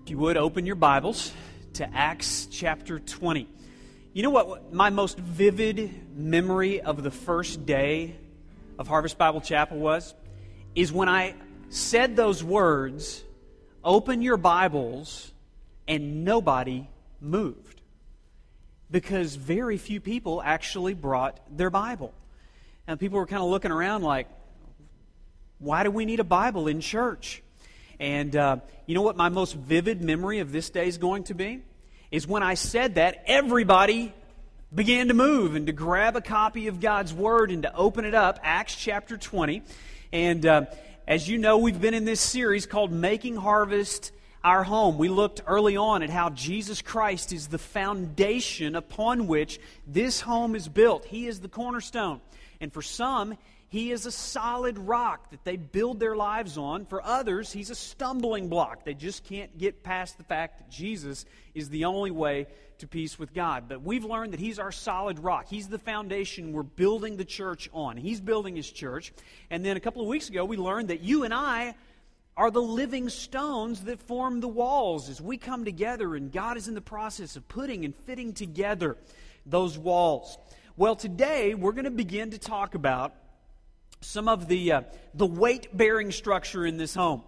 If you would, open your Bibles to Acts chapter 20. You know what my most vivid memory of the first day of Harvest Bible Chapel was? Is when I said those words, open your Bibles, and nobody moved. Because very few people actually brought their Bible. And people were kind of looking around like, why do we need a Bible in church? And you know what my most vivid memory of this day is going to be? Is when I said that, everybody began to move and to grab a copy of God's Word and to open it up, Acts chapter 20. And as you know, we've been in this series called Making Harvest Our Home. We looked early on at how Jesus Christ is the foundation upon which this home is built. He is the cornerstone. And for some, He is a solid rock that they build their lives on. For others, He's a stumbling block. They just can't get past the fact that Jesus is the only way to peace with God. But we've learned that He's our solid rock. He's the foundation we're building the church on. He's building His church. And then a couple of weeks ago, we learned that you and I are the living stones that form the walls as we come together, and God is in the process of putting and fitting together those walls. Well, today we're going to begin to talk about some of the weight-bearing structure in this home.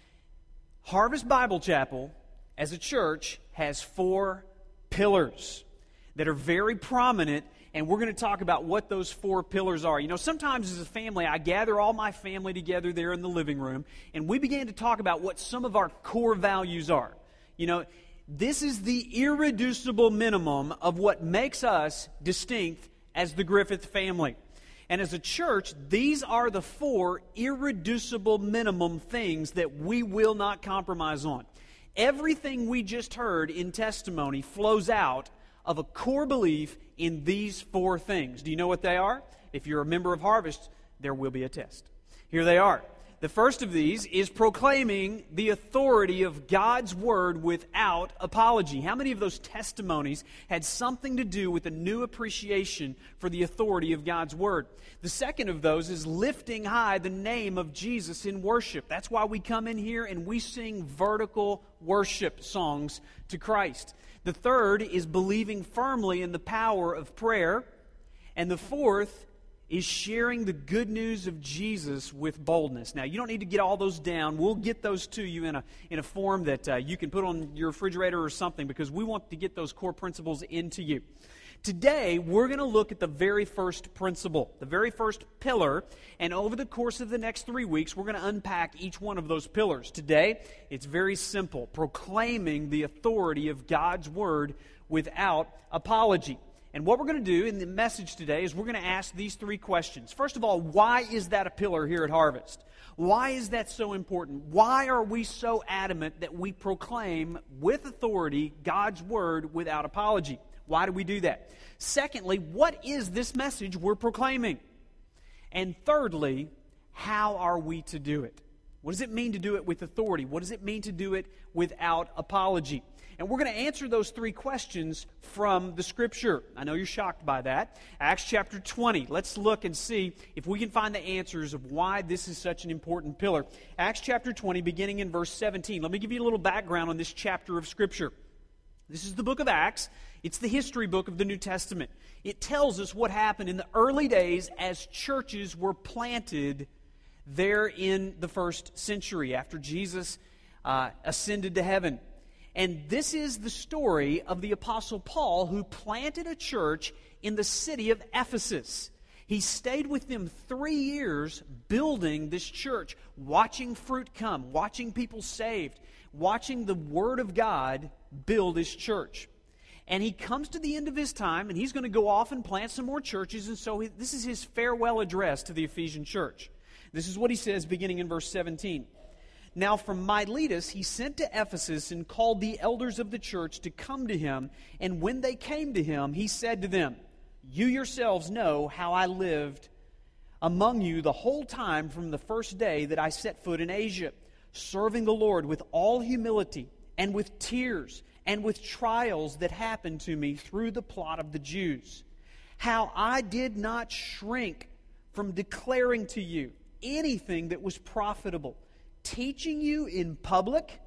Harvest Bible Chapel, as a church, has 4 pillars that are very prominent, and we're going to talk about what those 4 pillars are. You know, sometimes as a family, I gather all my family together there in the living room, and we began to talk about what some of our core values are. You know, this is the irreducible minimum of what makes us distinct as the Griffith family. And as a church, these are the 4 irreducible minimum things that we will not compromise on. Everything we just heard in testimony flows out of a core belief in these 4 things. Do you know what they are? If you're a member of Harvest, there will be a test. Here they are. The first of these is proclaiming the authority of God's Word without apology. How many of those testimonies had something to do with a new appreciation for the authority of God's Word? The second of those is lifting high the name of Jesus in worship. That's why we come in here and we sing vertical worship songs to Christ. The third is believing firmly in the power of prayer. And the fourth is sharing the good news of Jesus with boldness. Now, you don't need to get all those down. We'll get those to you in a form that you can put on your refrigerator or something, because we want to get those core principles into you. Today, we're going to look at the very first principle, the very first pillar, and over the course of the next 3 weeks, we're going to unpack each one of those pillars. Today, it's very simple, proclaiming the authority of God's Word without apology. And what we're going to do in the message today is we're going to ask these 3 questions. First of all, why is that a pillar here at Harvest? Why is that so important? Why are we so adamant that we proclaim with authority God's Word without apology? Why do we do that? Secondly, what is this message we're proclaiming? And thirdly, how are we to do it? What does it mean to do it with authority? What does it mean to do it without apology? And we're going to answer those 3 questions from the Scripture. I know you're shocked by that. Acts chapter 20. Let's look and see if we can find the answers of why this is such an important pillar. Acts chapter 20, beginning in verse 17. Let me give you a little background on this chapter of Scripture. This is the book of Acts. It's the history book of the New Testament. It tells us what happened in the early days as churches were planted there in the first century after Jesus ascended to heaven. And this is the story of the Apostle Paul, who planted a church in the city of Ephesus. He stayed with them 3 years building this church, watching fruit come, watching people saved, watching the Word of God build His church. And he comes to the end of his time, and he's going to go off and plant some more churches, and so this is his farewell address to the Ephesian church. This is what he says beginning in verse 17. Now from Miletus he sent to Ephesus and called the elders of the church to come to him. And when they came to him, he said to them, You yourselves know how I lived among you the whole time from the first day that I set foot in Asia, serving the Lord with all humility and with tears and with trials that happened to me through the plot of the Jews. How I did not shrink from declaring to you anything that was profitable, teaching you in public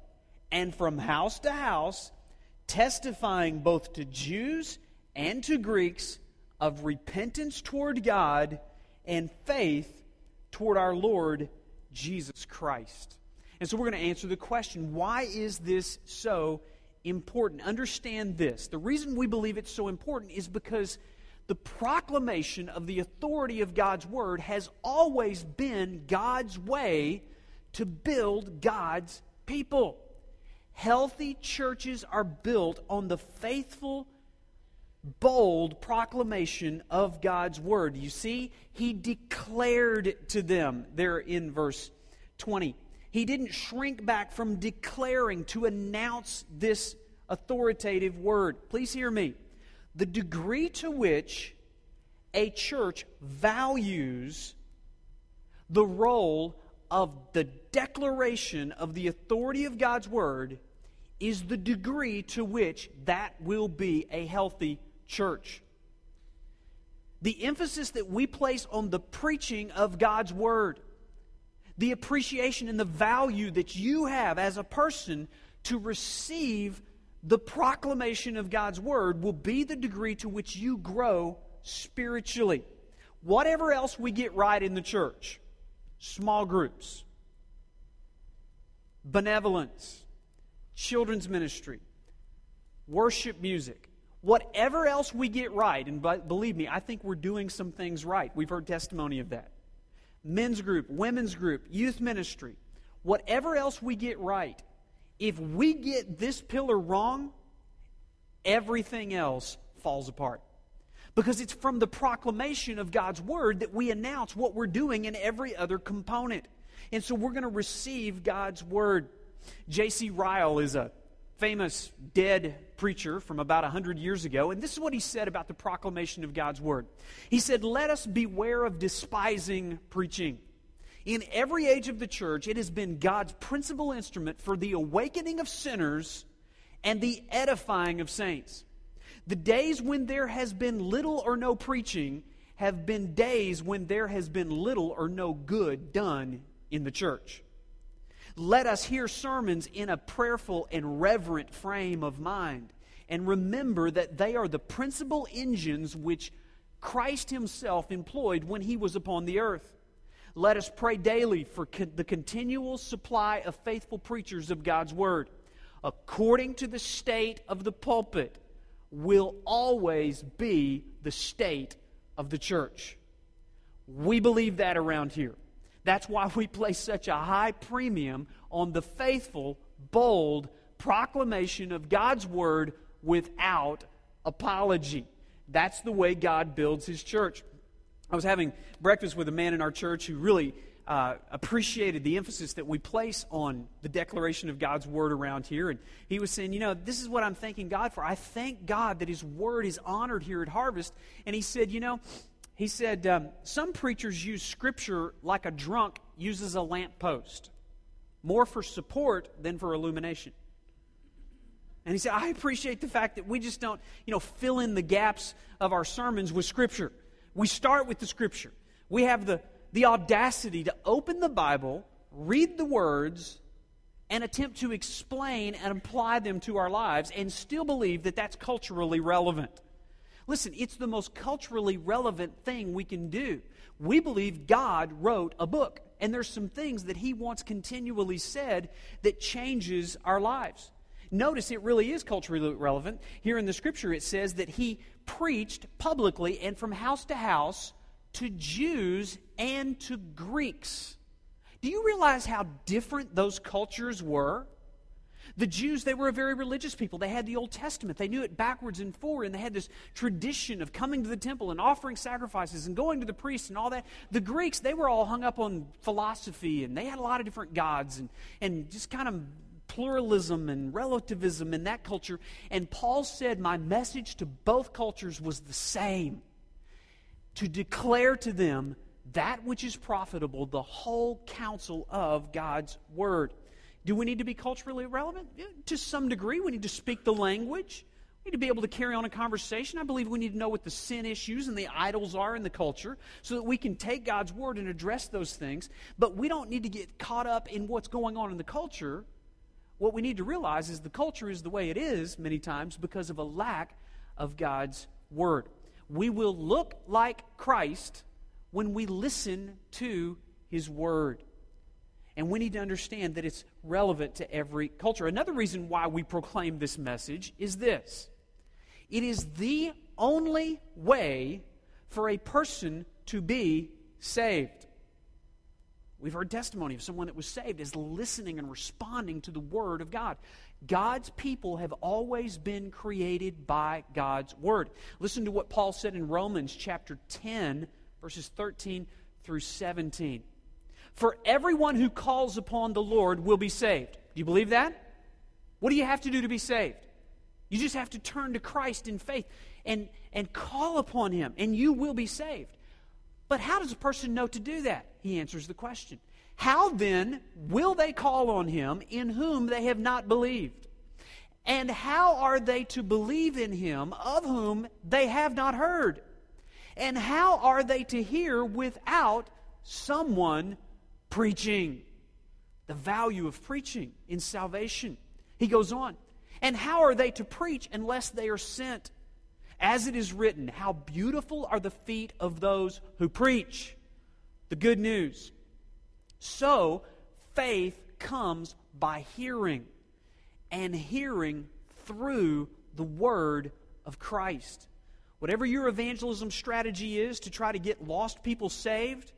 and from house to house, testifying both to Jews and to Greeks of repentance toward God and faith toward our Lord Jesus Christ. And so we're going to answer the question, why is this so important? Understand this. The reason we believe it's so important is because the proclamation of the authority of God's Word has always been God's way to build God's people. Healthy churches are built on the faithful, bold proclamation of God's Word. You see, He declared to them there in verse 20. He didn't shrink back from declaring to announce this authoritative Word. Please hear me. The degree to which a church values the role of the declaration of the authority of God's Word is the degree to which that will be a healthy church. The emphasis that we place on the preaching of God's Word, the appreciation and the value that you have as a person to receive the proclamation of God's Word will be the degree to which you grow spiritually. Whatever else we get right in the church, small groups, benevolence, children's ministry, worship music, whatever else we get right, and believe me, I think we're doing some things right. We've heard testimony of that. Men's group, women's group, youth ministry, whatever else we get right, if we get this pillar wrong, everything else falls apart. Because it's from the proclamation of God's Word that we announce what we're doing in every other component. And so we're going to receive God's Word. J.C. Ryle is a famous dead preacher from about 100 years ago, and this is what he said about the proclamation of God's Word. He said, "Let us beware of despising preaching. In every age of the church, it has been God's principal instrument for the awakening of sinners and the edifying of saints. The days when there has been little or no preaching have been days when there has been little or no good done in the church. Let us hear sermons in a prayerful and reverent frame of mind, and remember that they are the principal engines which Christ Himself employed when He was upon the earth. Let us pray daily for the continual supply of faithful preachers of God's Word, according to the state of the pulpit, will always be the state of the church." We believe that around here. That's why we place such a high premium on the faithful, bold proclamation of God's Word without apology. That's the way God builds His church. I was having breakfast with a man in our church who really appreciated the emphasis that we place on the declaration of God's Word around here. And he was saying, this is what I'm thanking God for. I thank God that His Word is honored here at Harvest. And he said, some preachers use Scripture like a drunk uses a lamppost, more for support than for illumination. And he said, I appreciate the fact that we just don't, fill in the gaps of our sermons with Scripture. We start with the Scripture. We have the audacity to open the Bible, read the words, and attempt to explain and apply them to our lives, and still believe that that's culturally relevant. Listen, it's the most culturally relevant thing we can do. We believe God wrote a book, and there's some things that He once continually said that changes our lives. Notice it really is culturally relevant. Here in the Scripture it says that He preached publicly and from house to house to Jews and to Greeks. Do you realize how different those cultures were? The Jews, they were a very religious people. They had the Old Testament. They knew it backwards and forward, and they had this tradition of coming to the temple and offering sacrifices and going to the priests and all that. The Greeks, they were all hung up on philosophy, and they had a lot of different gods and just kind of pluralism and relativism in that culture. And Paul said, my message to both cultures was the same: to declare to them that which is profitable, the whole counsel of God's Word. Do we need to be culturally relevant? Yeah, to some degree. We need to speak the language. We need to be able to carry on a conversation. I believe we need to know what the sin issues and the idols are in the culture so that we can take God's Word and address those things. But we don't need to get caught up in what's going on in the culture. What we need to realize is the culture is the way it is many times because of a lack of God's Word. We will look like Christ when we listen to His Word. And we need to understand that it's relevant to every culture. Another reason why we proclaim this message is this. It is the only way for a person to be saved. We've heard testimony of someone that was saved as listening and responding to the Word of God. God's people have always been created by God's Word. Listen to what Paul said in Romans chapter 10, verses 13 through 17. For everyone who calls upon the Lord will be saved. Do you believe that? What do you have to do to be saved? You just have to turn to Christ in faith and call upon Him, and you will be saved. But how does a person know to do that? He answers the question. How then will they call on Him in whom they have not believed? And how are they to believe in Him of whom they have not heard? And how are they to hear without someone preaching? The value of preaching in salvation. He goes on. And how are they to preach unless they are sent? As it is written, how beautiful are the feet of those who preach the good news. So, faith comes by hearing, and hearing through the Word of Christ. Whatever your evangelism strategy is to try to get lost people saved,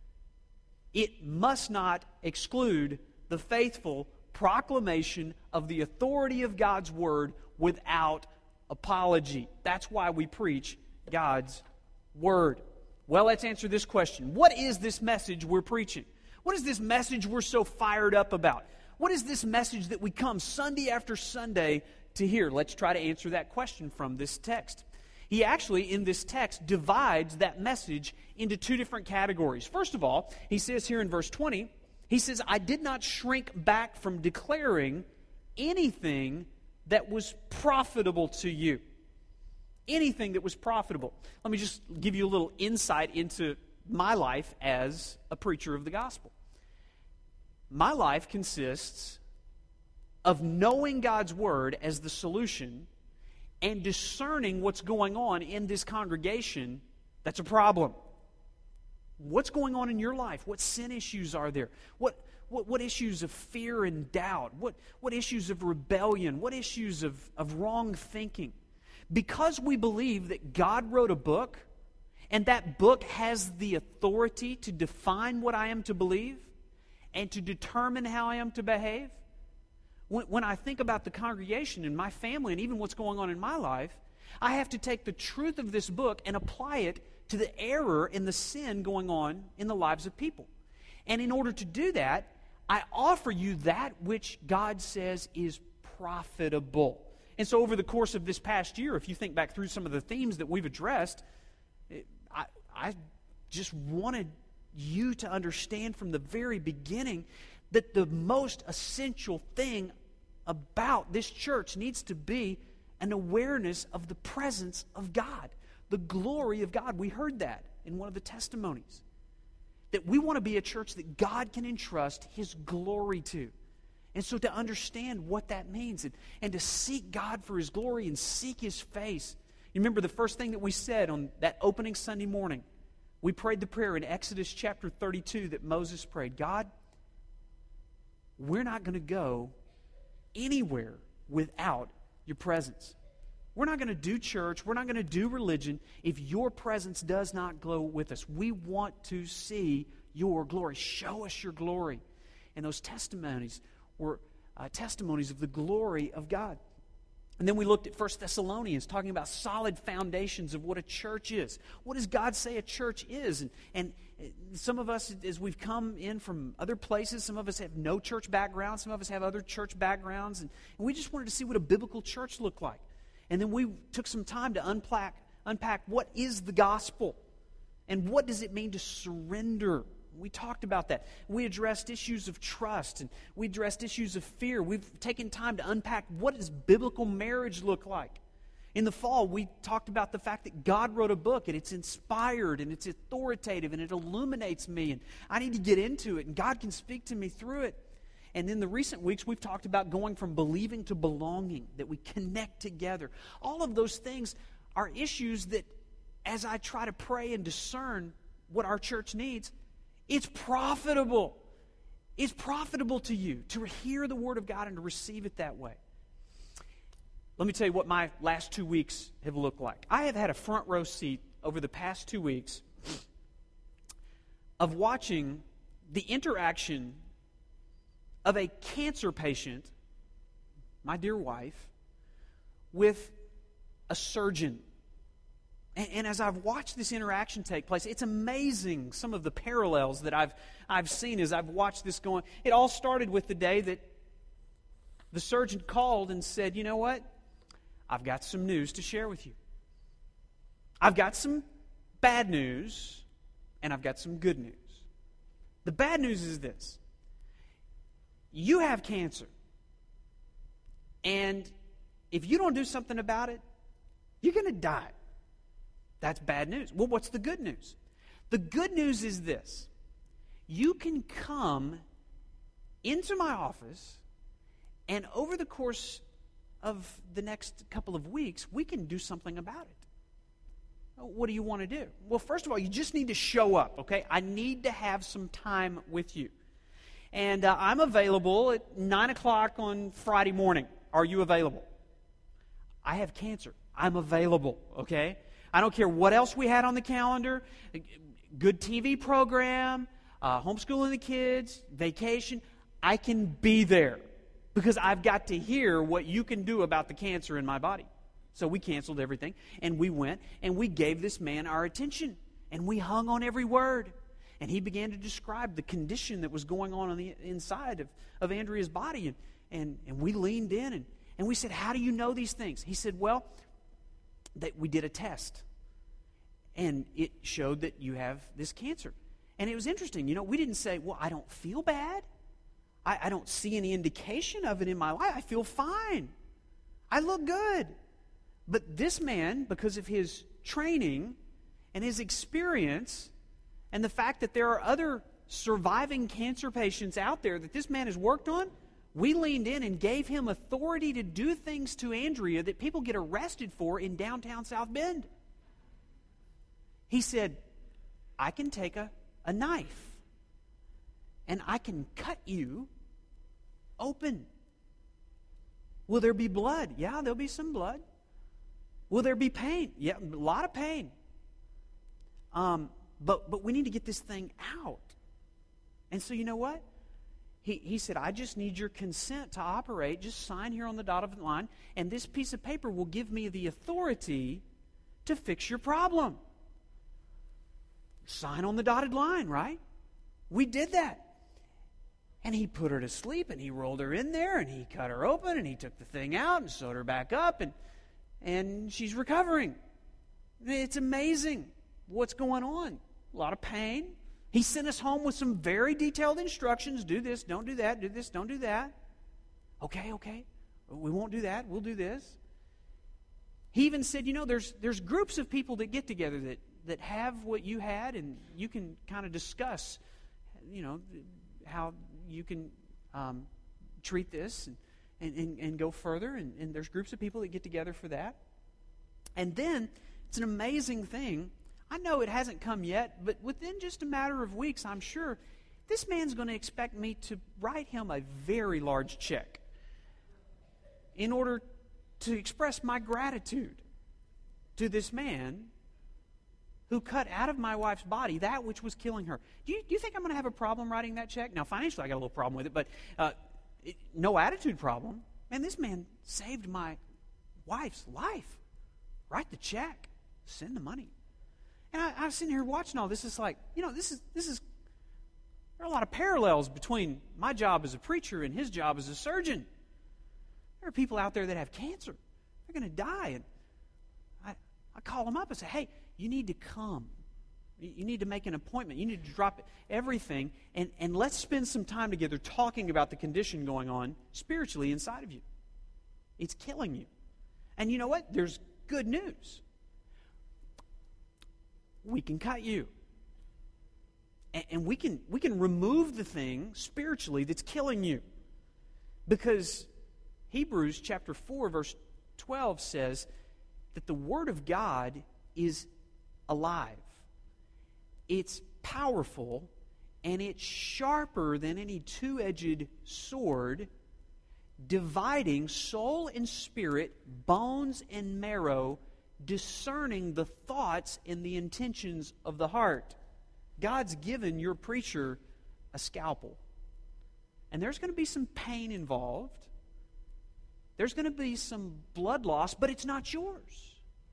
it must not exclude the faithful proclamation of the authority of God's Word without apology. That's why we preach God's Word. Well, let's answer this question. What is this message we're preaching? What is this message we're so fired up about? What is this message that we come Sunday after Sunday to hear? Let's try to answer that question from this text. He actually, in this text, divides that message into two different categories. First of all, he says here in verse 20, he says, I did not shrink back from declaring anything that was profitable to you. Anything that was profitable. Let me just give you a little insight into my life as a preacher of the gospel. My life consists of knowing God's Word as the solution and discerning what's going on in this congregation that's a problem. What's going on in your life? What sin issues are there? What issues of fear and doubt? What issues of rebellion? What issues of wrong thinking? Because we believe that God wrote a book, and that book has the authority to define what I am to believe and to determine how I am to behave, when I think about the congregation and my family and even what's going on in my life, I have to take the truth of this book and apply it to the error and the sin going on in the lives of people. And in order to do that, I offer you that which God says is profitable. And so over the course of this past year, if you think back through some of the themes that we've addressed, I just wanted you to understand from the very beginning that the most essential thing about this church needs to be an awareness of the presence of God, the glory of God. We heard that in one of the testimonies. That we want to be a church that God can entrust His glory to. And so to understand what that means and to seek God for His glory and seek His face. You remember the first thing that we said on that opening Sunday morning? We prayed the prayer in Exodus chapter 32 that Moses prayed. God, we're not going to go anywhere without your presence. We're not going to do church. We're not going to do religion if your presence does not go with us. We want to see your glory. Show us your glory. And those testimonies were testimonies of the glory of God. And then we looked at 1 Thessalonians, talking about solid foundations of what a church is. What does God say a church is? And some of us, as we've come in from other places, some of us have no church background, some of us have other church backgrounds, and we just wanted to see what a biblical church looked like. And then we took some time to unpack what is the gospel, and what does it mean to surrender. We talked about that. We addressed issues of trust, and we addressed issues of fear. We've taken time to unpack what does biblical marriage look like. In the fall, we talked about the fact that God wrote a book, and it's inspired, and it's authoritative, and it illuminates me, and I need to get into it, and God can speak to me through it. And in the recent weeks, we've talked about going from believing to belonging, that we connect together. All of those things are issues that, as I try to pray and discern what our church needs, it's profitable. It's profitable to you to hear the Word of God and to receive it that way. Let me tell you what my last 2 weeks have looked like. I have had a front row seat over the past 2 weeks of watching the interaction of a cancer patient, my dear wife, with a surgeon. And as I've watched this interaction take place, it's amazing some of the parallels that I've seen as I've watched this going. It all started with the day that the surgeon called and said, you know what? I've got some news to share with you. I've got some bad news, and I've got some good news. The bad news is this. You have cancer. And if you don't do something about it, you're going to die. That's bad news. Well, what's the good news? The good news is this. You can come into my office, and over the course of the next couple of weeks, we can do something about it. What do you want to do? Well, first of all, you just need to show up, okay? I need to have some time with you. And I'm available at 9 o'clock on Friday morning. Are you available? I have cancer. I'm available, okay? I don't care what else we had on the calendar. Good TV program, homeschooling the kids, vacation. I can be there because I've got to hear what you can do about the cancer in my body. So we canceled everything, and we went, and we gave this man our attention, and we hung on every word. And he began to describe the condition that was going on the inside of Andrea's body. And we leaned in, and we said, how do you know these things? He said, well, that we did a test, and it showed that you have this cancer. And it was interesting. You know, we didn't say, well, I don't feel bad. I don't see any indication of it in my life. I feel fine. I look good. But this man, because of his training and his experience and the fact that there are other surviving cancer patients out there that this man has worked on, we leaned in and gave him authority to do things to Andrea that people get arrested for in downtown South Bend. He said, I can take a knife and I can cut you open. Will there be blood? Yeah, there'll be some blood. Will there be pain? Yeah, a lot of pain. But we need to get this thing out. And so you know what? He said, I just need your consent to operate. Just sign here on the dotted line, and this piece of paper will give me the authority to fix your problem. Sign on the dotted line, right? We did that. And he put her to sleep, and he rolled her in there, and he cut her open, and he took the thing out and sewed her back up, and she's recovering. It's amazing what's going on. A lot of pain. He sent us home with some very detailed instructions. Do this, don't do that. Do this, don't do that. Okay. We won't do that. We'll do this. He even said, you know, there's groups of people that get together that have what you had, and you can kind of discuss, you know, how you can treat this and go further. And there's groups of people that get together for that. And then it's an amazing thing. I know it hasn't come yet, but within just a matter of weeks, I'm sure this man's going to expect me to write him a very large check in order to express my gratitude to this man who cut out of my wife's body that which was killing her. Do you think I'm going to have a problem writing that check? Now, financially, I got a little problem with it, but no attitude problem. Man, this man saved my wife's life. Write the check. Send the money. And I was sitting here watching all this. It's like, you know, this is there are a lot of parallels between my job as a preacher and his job as a surgeon. There are people out there that have cancer. They're going to die. And I call them up and say, hey, you need to come. You need to make an appointment. You need to drop everything, and let's spend some time together talking about the condition going on spiritually inside of you. It's killing you. And you know what? There's good news. We can cut you. And we can remove the thing spiritually that's killing you. Because Hebrews chapter 4, verse 12 says that the Word of God is alive. It's powerful, and it's sharper than any two-edged sword, dividing soul and spirit, bones and marrow, discerning the thoughts and the intentions of the heart. God's given your preacher a scalpel. And there's going to be some pain involved. There's going to be some blood loss, but it's not yours.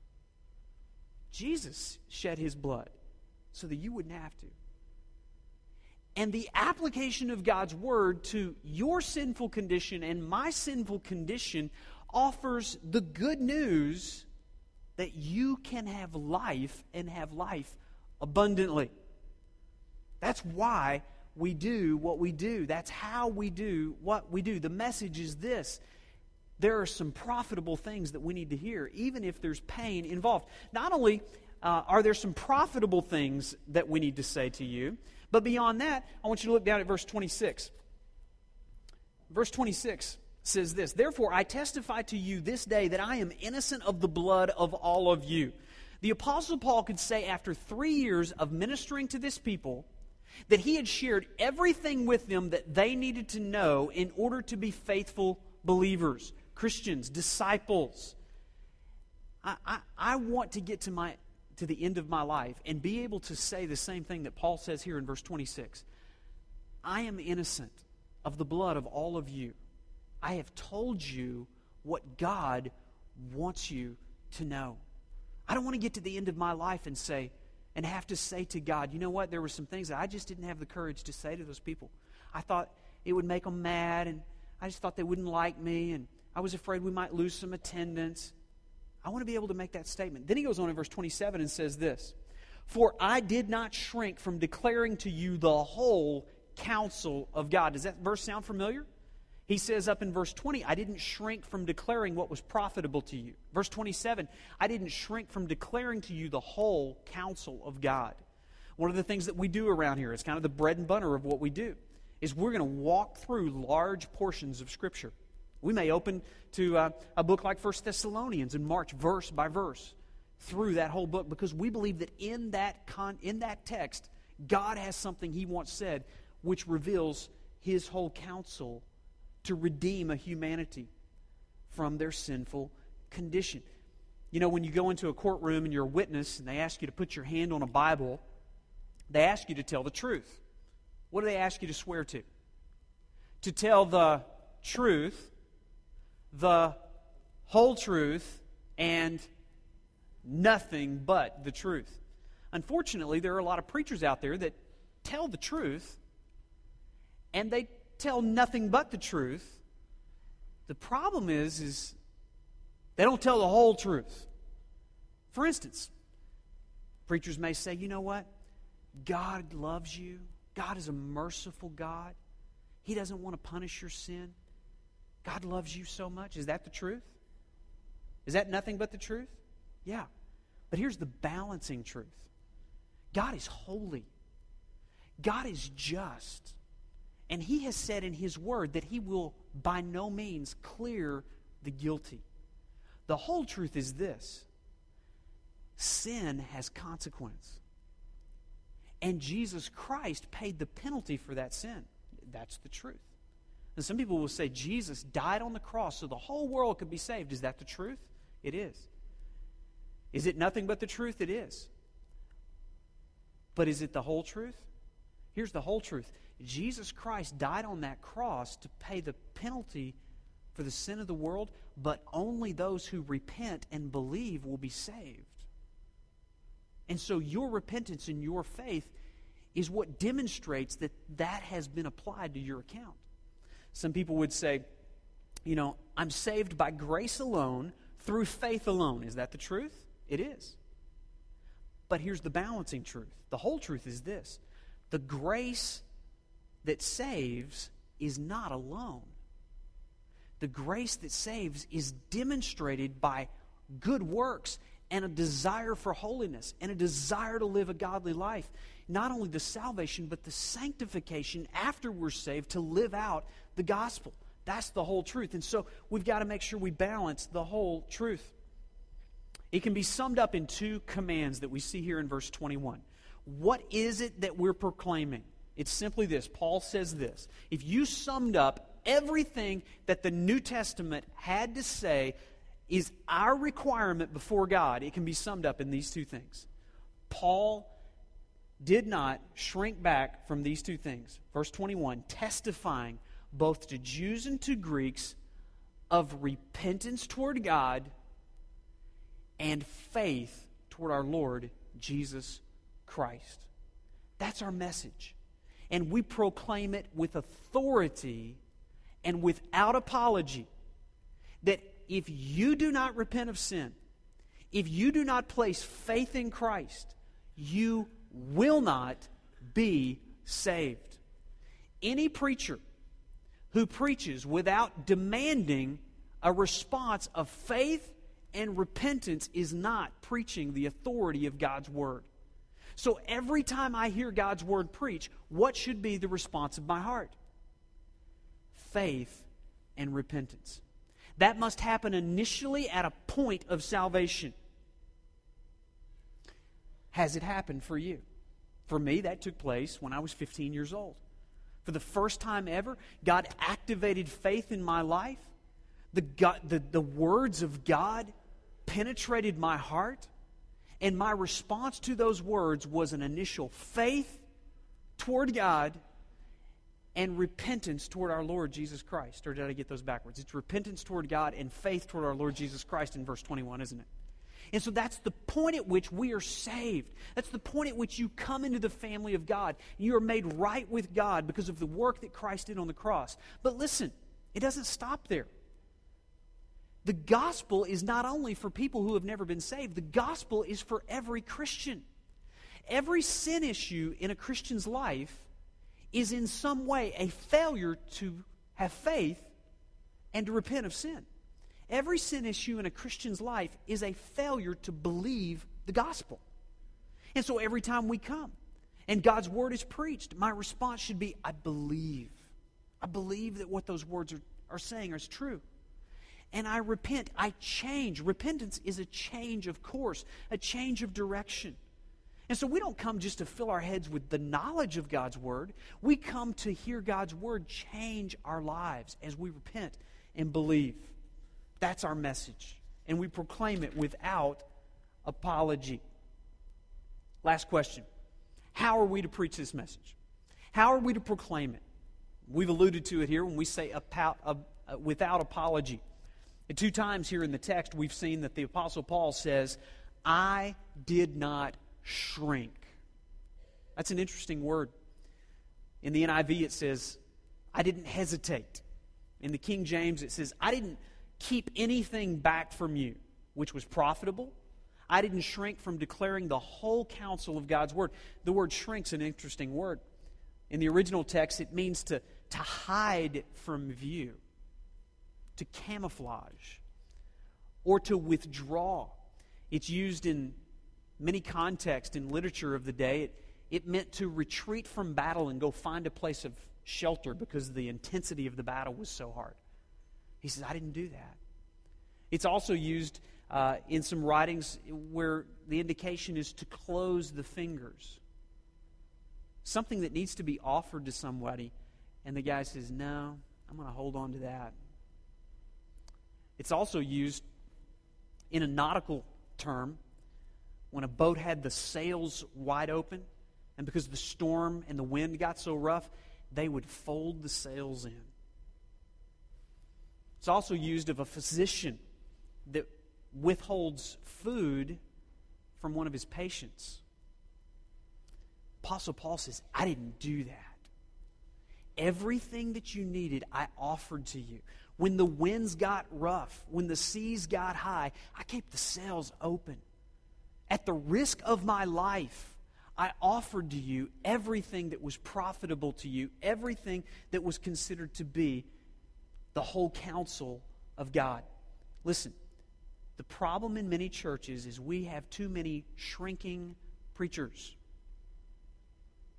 Jesus shed His blood so that you wouldn't have to. And the application of God's Word to your sinful condition and my sinful condition offers the good news that you can have life and have life abundantly. That's why we do what we do. That's how we do what we do. The message is this: there are some profitable things that we need to hear, even if there's pain involved. Not only are there some profitable things that we need to say to you, but beyond that, I want you to look down at verse 26. Verse 26 says this: "Therefore I testify to you this day that I am innocent of the blood of all of you." The Apostle Paul could say after 3 years of ministering to this people that he had shared everything with them that they needed to know in order to be faithful believers, Christians, disciples. I want to get to the end of my life and be able to say the same thing that Paul says here in verse 26. I am innocent of the blood of all of you. I have told you what God wants you to know. I don't want to get to the end of my life and have to say to God, you know what, there were some things that I just didn't have the courage to say to those people. I thought it would make them mad, and I just thought they wouldn't like me, and I was afraid we might lose some attendance. I want to be able to make that statement. Then he goes on in verse 27 and says this: "For I did not shrink from declaring to you the whole counsel of God." Does that verse sound familiar? He says up in verse 20, I didn't shrink from declaring what was profitable to you. Verse 27, I didn't shrink from declaring to you the whole counsel of God. One of the things that we do around here, it's kind of the bread and butter of what we do, is we're going to walk through large portions of Scripture. We may open to a book like 1 Thessalonians and march verse by verse through that whole book, because we believe that in that text, God has something He wants said, which reveals His whole counsel to redeem a humanity from their sinful condition. You know, when you go into a courtroom and you're a witness and they ask you to put your hand on a Bible, they ask you to tell the truth. What do they ask you to swear to? To tell the truth, the whole truth, and nothing but the truth. Unfortunately, there are a lot of preachers out there that tell the truth, and they tell nothing but the truth. The problem is they don't tell the whole truth. For instance, preachers may say, you know what? God loves you. God is a merciful God. He doesn't want to punish your sin. God loves you so much. Is that the truth? Is that nothing but the truth? Yeah. But here's the balancing truth. God is holy. God is just. And He has said in His Word that He will by no means clear the guilty. The whole truth is this: sin has consequence. And Jesus Christ paid the penalty for that sin. That's the truth. And some people will say Jesus died on the cross so the whole world could be saved. Is that the truth? It is. Is it nothing but the truth? It is. But is it the whole truth? Here's the whole truth. Jesus Christ died on that cross to pay the penalty for the sin of the world, but only those who repent and believe will be saved. And so your repentance and your faith is what demonstrates that that has been applied to your account. Some people would say, you know, I'm saved by grace alone, through faith alone. Is that the truth? It is. But here's the balancing truth. The whole truth is this: the grace that saves is not alone. The grace that saves is demonstrated by good works and a desire for holiness and a desire to live a godly life. Not only the salvation, but the sanctification after we're saved to live out the gospel. That's the whole truth. And so we've got to make sure we balance the whole truth. It can be summed up in two commands that we see here in verse 21. What is it that we're proclaiming? It's simply this. Paul says this. If you summed up everything that the New Testament had to say is our requirement before God, it can be summed up in these two things. Paul did not shrink back from these two things. Verse 21, testifying both to Jews and to Greeks of repentance toward God and faith toward our Lord Jesus Christ. That's our message. And we proclaim it with authority and without apology, that if you do not repent of sin, if you do not place faith in Christ, you will not be saved. Any preacher who preaches without demanding a response of faith and repentance is not preaching the authority of God's Word. So every time I hear God's Word preached, what should be the response of my heart? Faith and repentance. That must happen initially at a point of salvation. Has it happened for you? For me, that took place when I was 15 years old. For the first time ever, God activated faith in my life. The words of God penetrated my heart, and my response to those words was an initial faith toward God and repentance toward our Lord Jesus Christ. Or did I get those backwards? It's repentance toward God and faith toward our Lord Jesus Christ in verse 21, isn't it? And so that's the point at which we are saved. That's the point at which you come into the family of God. You are made right with God because of the work that Christ did on the cross. But listen, it doesn't stop there. The gospel is not only for people who have never been saved. The gospel is for every Christian. Every sin issue in a Christian's life is in some way a failure to have faith and to repent of sin. Every sin issue in a Christian's life is a failure to believe the gospel. And so every time we come and God's word is preached, my response should be, I believe. I believe that what those words are saying is true. And I repent. I change. Repentance is a change of course, a change of direction. And so we don't come just to fill our heads with the knowledge of God's word. We come to hear God's word change our lives as we repent and believe. That's our message. And we proclaim it without apology. Last question. How are we to preach this message? How are we to proclaim it? We've alluded to it here when we say without apology. And 2 times here in the text we've seen that the Apostle Paul says, I did not shrink. That's an interesting word. In the NIV it says, I didn't hesitate. In the King James it says, I didn't keep anything back from you, which was profitable. I didn't shrink from declaring the whole counsel of God's word. The word shrink's an interesting word. In the original text, it means to hide from view, to camouflage, or to withdraw. It's used in many contexts in literature of the day. It meant to retreat from battle and go find a place of shelter because the intensity of the battle was so hard. He says, I didn't do that. It's also used in some writings where the indication is to close the fingers. Something that needs to be offered to somebody, and the guy says, no, I'm going to hold on to that. It's also used in a nautical term when a boat had the sails wide open, and because the storm and the wind got so rough, they would fold the sails in. It's also used of a physician that withholds food from one of his patients. Apostle Paul says, I didn't do that. Everything that you needed, I offered to you. When the winds got rough, when the seas got high, I kept the sails open. At the risk of my life, I offered to you everything that was profitable to you, everything that was considered to be the whole counsel of God. Listen, the problem in many churches is we have too many shrinking preachers.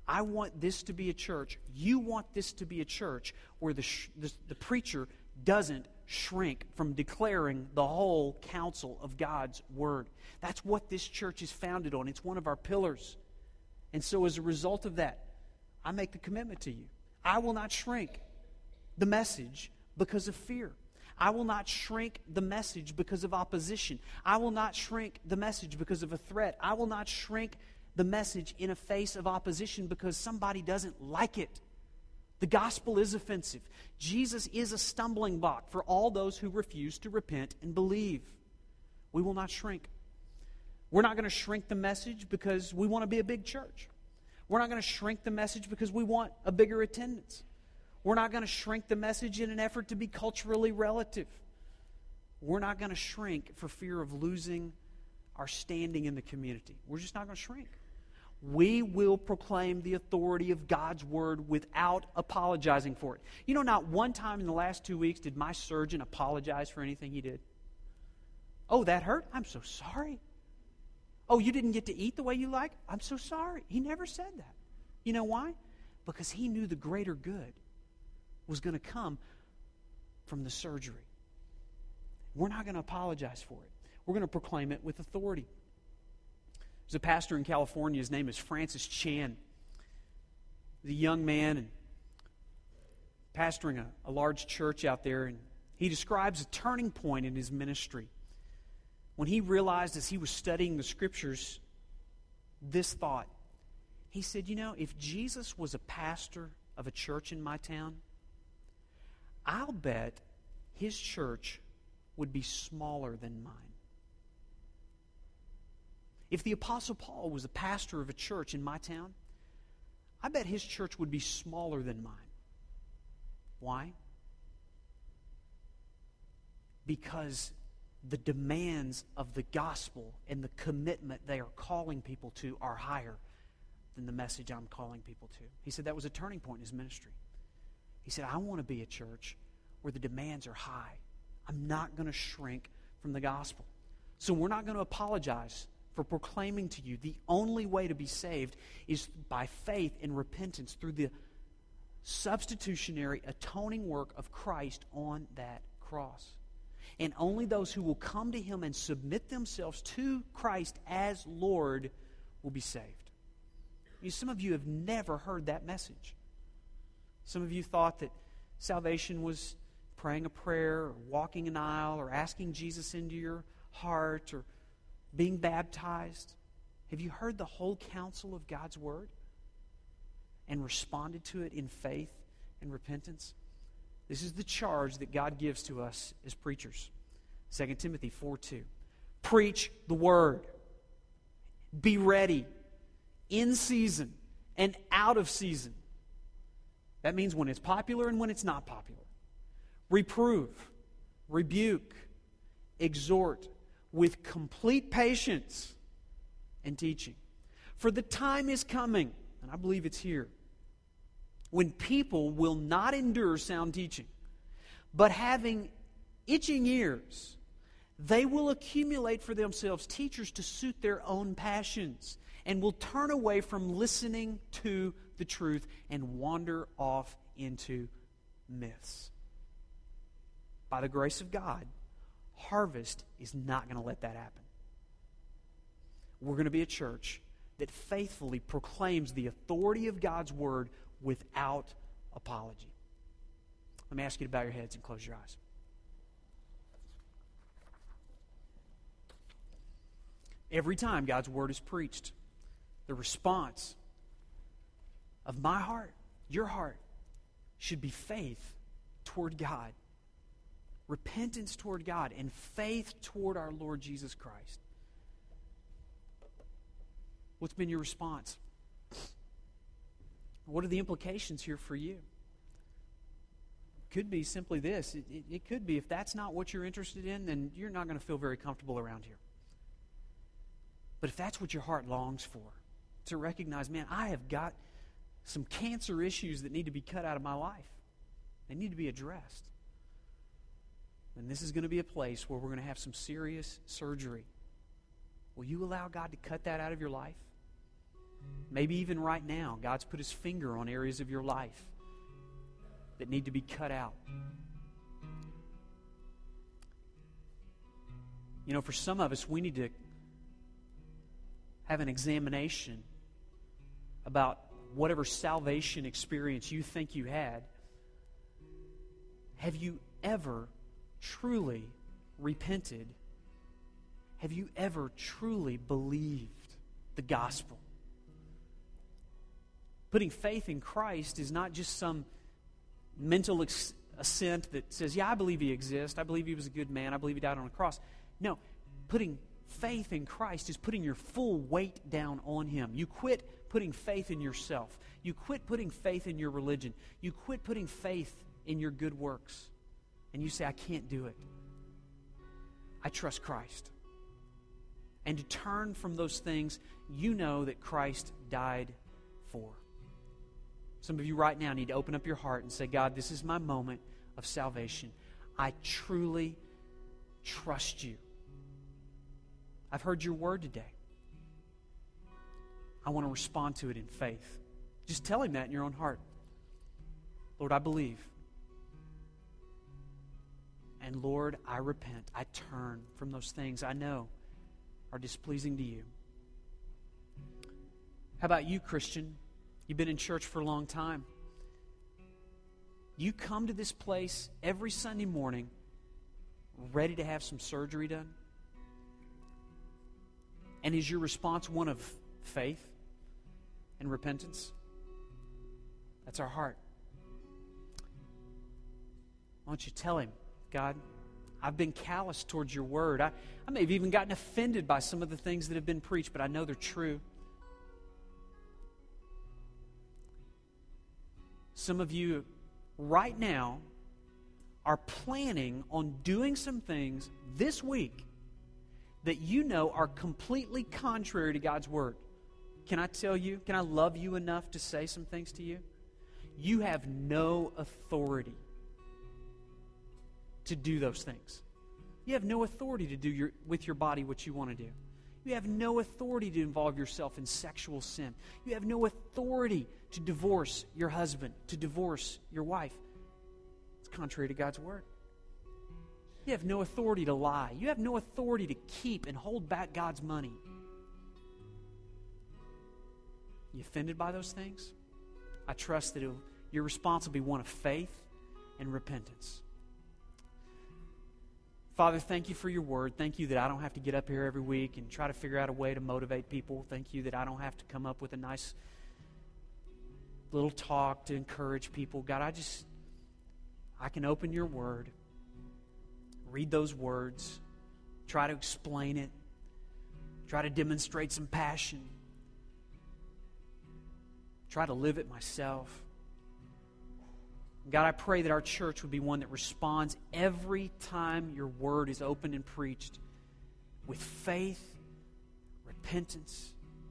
I want this to be a church. You want this to be a church where the preacher doesn't shrink from declaring the whole counsel of God's Word. That's what this church is founded on. It's one of our pillars. And so as a result of that, I make the commitment to you. I will not shrink the message because of fear. I will not shrink the message because of opposition. I will not shrink the message because of a threat. I will not shrink the message in a face of opposition because somebody doesn't like it. The gospel is offensive. Jesus is a stumbling block for all those who refuse to repent and believe. We will not shrink. We're not going to shrink the message because we want to be a big church. We're not going to shrink the message because we want a bigger attendance. We're not going to shrink the message in an effort to be culturally relative. We're not going to shrink for fear of losing our standing in the community. We're just not going to shrink. We will proclaim the authority of God's Word without apologizing for it. You know, not one time in the last 2 weeks did my surgeon apologize for anything he did. Oh, that hurt? I'm so sorry. Oh, you didn't get to eat the way you like? I'm so sorry. He never said that. You know why? Because he knew the greater good was going to come from the surgery. We're not going to apologize for it. We're going to proclaim it with authority. There's a pastor in California. His name is Francis Chan. He's a young man and pastoring a large church out there. And he describes a turning point in his ministry when he realized as he was studying the Scriptures this thought. He said, you know, if Jesus was a pastor of a church in my town, I'll bet his church would be smaller than mine. If the Apostle Paul was a pastor of a church in my town, I bet his church would be smaller than mine. Why? Because the demands of the gospel and the commitment they are calling people to are higher than the message I'm calling people to. He said that was a turning point in his ministry. He said, I want to be a church where the demands are high. I'm not going to shrink from the gospel. So we're not going to apologize for proclaiming to you the only way to be saved is by faith and repentance through the substitutionary atoning work of Christ on that cross. And only those who will come to Him and submit themselves to Christ as Lord will be saved. Some of you have never heard that message. Some of you thought that salvation was praying a prayer or walking an aisle or asking Jesus into your heart or being baptized. Have you heard the whole counsel of God's Word and responded to it in faith and repentance? This is the charge that God gives to us as preachers. 2 Timothy 4:2. Preach the Word. Be ready in season and out of season. That means when it's popular and when it's not popular. Reprove, rebuke, exhort with complete patience and teaching. For the time is coming, and I believe it's here, when people will not endure sound teaching, but having itching ears, they will accumulate for themselves teachers to suit their own passions, and will turn away from listening to the truth and wander off into myths. By the grace of God, Harvest is not going to let that happen. We're going to be a church that faithfully proclaims the authority of God's Word without apology. Let me ask you to bow your heads and close your eyes. Every time God's Word is preached, the response of my heart, your heart, should be faith toward God, repentance toward God, and faith toward our Lord Jesus Christ. What's been your response? What are the implications here for you? It could be simply this. It could be if that's not what you're interested in, then you're not going to feel very comfortable around here. But if that's what your heart longs for, to recognize, man, I have got some cancer issues that need to be cut out of my life. They need to be addressed. And this is going to be a place where we're going to have some serious surgery. Will you allow God to cut that out of your life? Maybe even right now, God's put His finger on areas of your life that need to be cut out. You know, for some of us, we need to have an examination about whatever salvation experience you think you had. Have you ever truly repented? Have you ever truly believed the gospel? Putting faith in Christ is not just some mental assent that says, yeah, I believe He exists. I believe He was a good man. I believe He died on a cross. No, putting faith in Christ is putting your full weight down on Him. You quit putting faith in yourself. You quit putting faith in your religion. You quit putting faith in your good works. And you say, I can't do it. I trust Christ. And to turn from those things you know that Christ died for. Some of you right now need to open up your heart and say, God, this is my moment of salvation. I truly trust You. I've heard Your word today. I want to respond to it in faith. Just tell Him that in your own heart. Lord, I believe. And Lord, I repent. I turn from those things I know are displeasing to You. How about you, Christian? You've been in church for a long time. You come to this place every Sunday morning ready to have some surgery done? And is your response one of faith and repentance? That's our heart. Why don't you tell Him, God, I've been callous towards Your word. I may have even gotten offended by some of the things that have been preached, but I know they're true. Some of you right now are planning on doing some things this week that you know are completely contrary to God's word. Can I tell you, can I love you enough to say some things to you? You have no authority to do those things. You have no authority to do with your body what you want to do. You have no authority to involve yourself in sexual sin. You have no authority to divorce your husband, to divorce your wife. It's contrary to God's word. You have no authority to lie. You have no authority to keep and hold back God's money. You offended by those things? I trust that your response will be one of faith and repentance. Father, thank You for Your word. Thank You that I don't have to get up here every week and try to figure out a way to motivate people. Thank You that I don't have to come up with a nice little talk to encourage people. God, I can open Your word, read those words, try to explain it, try to demonstrate some passion, try to live it myself. God, I pray that our church would be one that responds every time Your word is opened and preached with faith, repentance.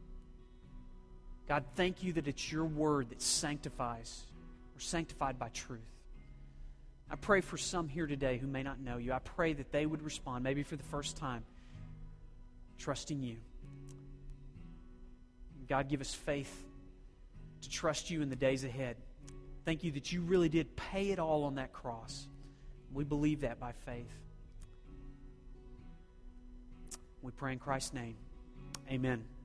God, thank You that it's Your word that sanctifies. We're sanctified by truth. I pray for some here today who may not know You. I pray that they would respond, maybe for the first time, trusting You. God, give us faith to trust You in the days ahead. Thank You that You really did pay it all on that cross. We believe that by faith. We pray in Christ's name. Amen.